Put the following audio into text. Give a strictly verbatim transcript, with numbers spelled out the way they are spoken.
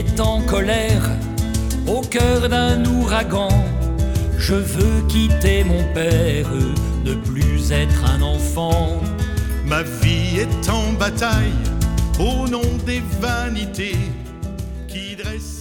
est en colère, au cœur d'un ouragan. Je veux quitter mon père, ne plus être un enfant. Ma vie est en bataille, au nom des vanités qui dressent